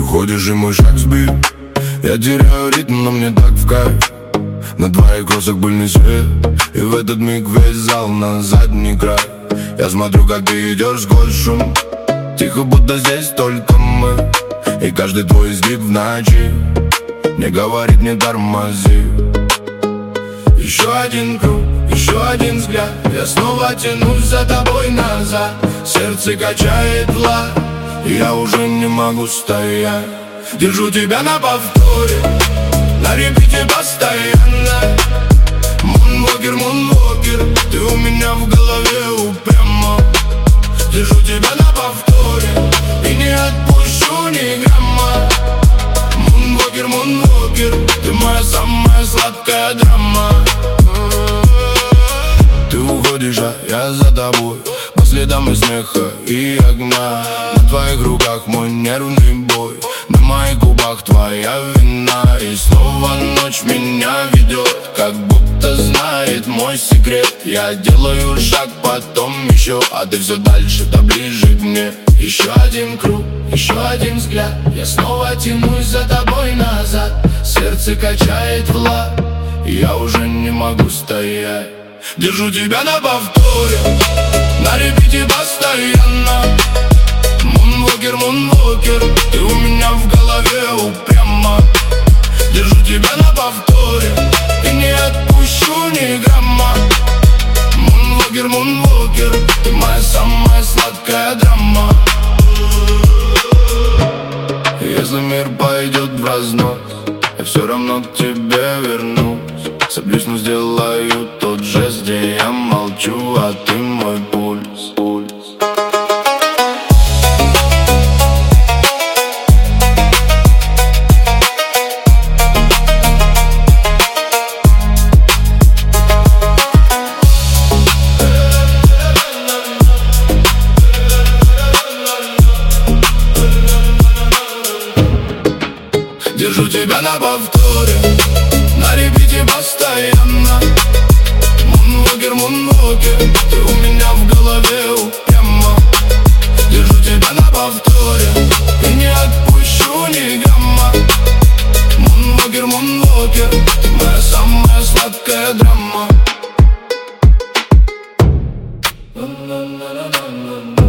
Ты ходишь и мой шаг сбит. Я теряю ритм, но мне так в кайф. На твоих кроссах пыльный свет, и в этот миг весь зал на задний край. Я смотрю, как ты идешь сквозь шум, тихо, будто здесь только мы. И каждый твой изгиб в ночи мне говорит: не тормози. Еще один круг, еще один взгляд, я снова тянусь за тобой назад. Сердце качает влад, и я уже не могу стоять. Держу тебя на повторе, на репите постоянно. Мунвокер, мунвокер, ты у меня в голове упрямо. Держу тебя на повторе и не отпущу ни грамма. Мунвокер, мунвокер, ты моя самая сладкая драма. Ты уходишь, а я за тобой, по следам и смеха и огня. На твоих руках мой нервный бой, на моих губах твоя вина. И снова ночь меня ведет, как будто знает мой секрет. Я делаю шаг, потом еще, а ты все дальше, да ближе к мне. Еще один круг, еще один взгляд, я снова тянусь за тобой назад. Сердце качает влад, и я уже не могу стоять. Держу тебя на повторе, на репите постоянно. Мунвокер, мунвокер, ты у меня в голове упрямо. Держу тебя на повторе и не отпущу ни грамма. Мунвокер, мунвокер, ты моя самая сладкая драма. Если мир пойдет в разнос, я все равно к тебе вернусь. Соблюсь, но сделаю тот жест, где я молчу, а ты мой пульс, пульс. Держу тебя на повторе, на репите постоянно. Мунвокер, мунвокер, ты у меня в голове упрямо. Держу тебя на повторе и не отпущу ни грамма. Мунвокер, мунвокер, ты моя самая сладкая драма.